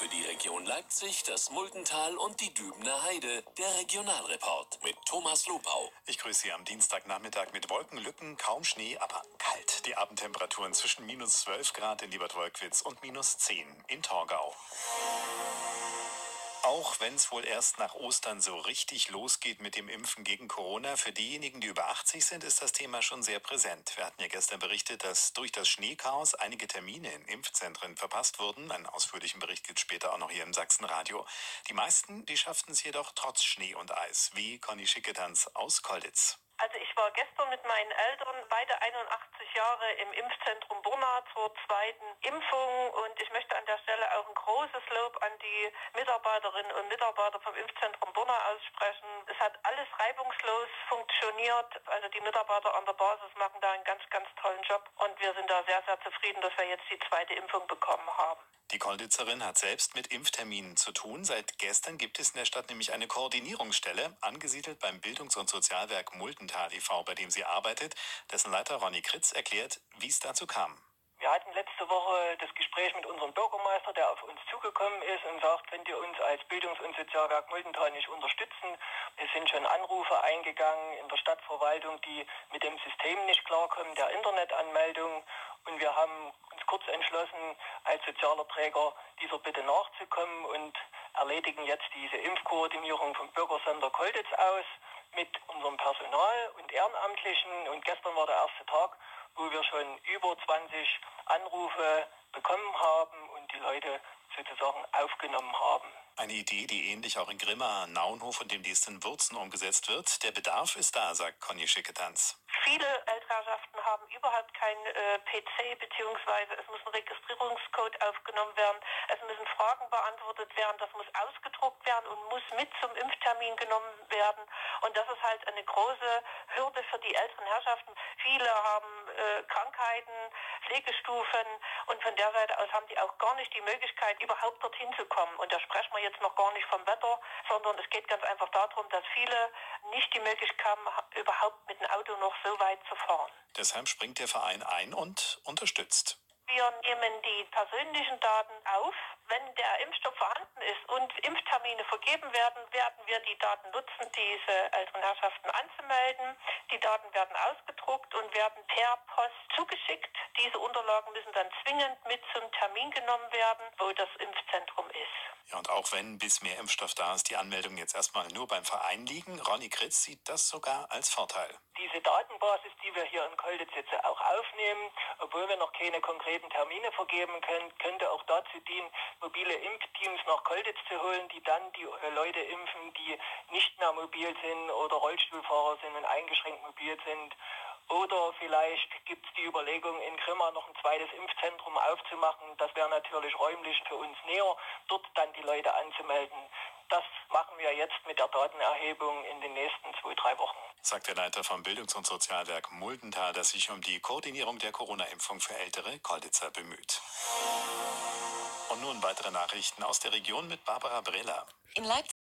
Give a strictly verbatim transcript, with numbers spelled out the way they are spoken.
Für die Region Leipzig, das Muldental und die Dübener Heide. Der Regionalreport mit Thomas Lopau. Ich grüße Sie am Dienstagnachmittag mit Wolkenlücken, kaum Schnee, aber kalt. Die Abendtemperaturen zwischen minus zwölf Grad in Liebertwolkwitz und minus zehn in Torgau. Auch wenn es wohl erst nach Ostern so richtig losgeht mit dem Impfen gegen Corona, für diejenigen, die über achtzig sind, ist das Thema schon sehr präsent. Wir hatten ja gestern berichtet, dass durch das Schneechaos einige Termine in Impfzentren verpasst wurden. Einen ausführlichen Bericht gibt es später auch noch hier im Sachsenradio. Die meisten, die schafften es jedoch trotz Schnee und Eis, wie Conny Schicketanz aus Kolditz. Also ich war gestern mit meinen Eltern, beide einundachtzig Jahre, im Impfzentrum Brunna zur zweiten Impfung, und ich möchte an der Stelle auch ein großes Lob an die Mitarbeiterinnen und Mitarbeiter vom Impfzentrum Brunna aussprechen. Es hat alles reibungslos funktioniert, also die Mitarbeiter an der Basis machen da einen ganz, ganz tollen Job, und wir sind da sehr, sehr zufrieden, dass wir jetzt die zweite Impfung bekommen haben. Die Kolditzerin hat selbst mit Impfterminen zu tun. Seit gestern gibt es in der Stadt nämlich eine Koordinierungsstelle, angesiedelt beim Bildungs- und Sozialwerk Muldental e V, bei dem sie arbeitet. Dessen Leiter Ronny Kritz erklärt, wie es dazu kam. Wir hatten letzte Woche das Gespräch mit unserem Bürgermeister, der auf uns zugekommen ist und sagt, könnt ihr uns als Bildungs- und Sozialwerk Muldental nicht unterstützen? Es sind schon Anrufe eingegangen in der Stadtverwaltung, die mit dem System nicht klarkommen, der Internetanmeldung. Und wir haben uns kurz entschlossen, als sozialer Träger dieser Bitte nachzukommen und erledigen jetzt diese Impfkoordinierung vom Bürgersender Kolditz aus mit unserem Personal und Ehrenamtlichen. Und gestern war der erste Tag, wo wir schon über zwanzig Anrufe bekommen haben und die Leute sozusagen aufgenommen haben. Eine Idee, die ähnlich auch in Grimma, Naunhof und dem nächsten Wurzen umgesetzt wird. Der Bedarf ist da, sagt Conny Schicketanz. Viele Älterschaften haben überhaupt kein äh, P C, beziehungsweise es muss ein Registrierungscode aufgenommen werden, es müssen Fragen beantwortet werden, das muss ausgedruckt werden und muss mit zum Impftermin genommen werden. Und das ist halt eine große Hürde für die älteren Herrschaften. Viele haben äh, Krankheiten, Pflegestufen, und von der Seite aus haben die auch gar nicht die Möglichkeit, überhaupt dorthin zu kommen. Und da sprechen wir jetzt noch gar nicht vom Wetter, sondern es geht ganz einfach darum, dass viele nicht die Möglichkeit haben, überhaupt mit dem Auto noch so weit zu fahren. Deshalb springt der Verein ein und unterstützt. Wir nehmen die persönlichen Daten auf. Wenn der Impfstoff vorhanden ist und Impftermine vergeben werden, werden wir die Daten nutzen, diese älteren Herrschaften anzumelden. Die Daten werden ausgedruckt und werden per Post zugeschickt. Diese Unterlagen müssen dann zwingend mit zum Termin genommen werden, wo das Impfzentrum ist. Ja, und auch wenn bis mehr Impfstoff da ist, die Anmeldungen jetzt erstmal nur beim Verein liegen, Ronny Kritz sieht das sogar als Vorteil. Diese Datenbasis, die wir hier in Kolditz jetzt auch aufnehmen, obwohl wir noch keine konkreten Termine vergeben können, könnte auch dazu dienen, mobile Impfteams nach Kolditz zu holen, die dann die Leute impfen, die nicht mehr mobil sind oder Rollstuhlfahrer sind und eingeschränkt mobil sind. Oder vielleicht gibt es die Überlegung, in Grimma noch ein zweites Impfzentrum aufzumachen. Das wäre natürlich räumlich für uns näher, dort dann die Leute anzumelden. Das machen wir jetzt mit der Datenerhebung in den nächsten zwei, drei Wochen. Sagt der Leiter vom Bildungs- und Sozialwerk Muldental, das sich um die Koordinierung der Corona-Impfung für ältere Kolditzer bemüht. Und nun weitere Nachrichten aus der Region mit Barbara Brehler. In Leipzig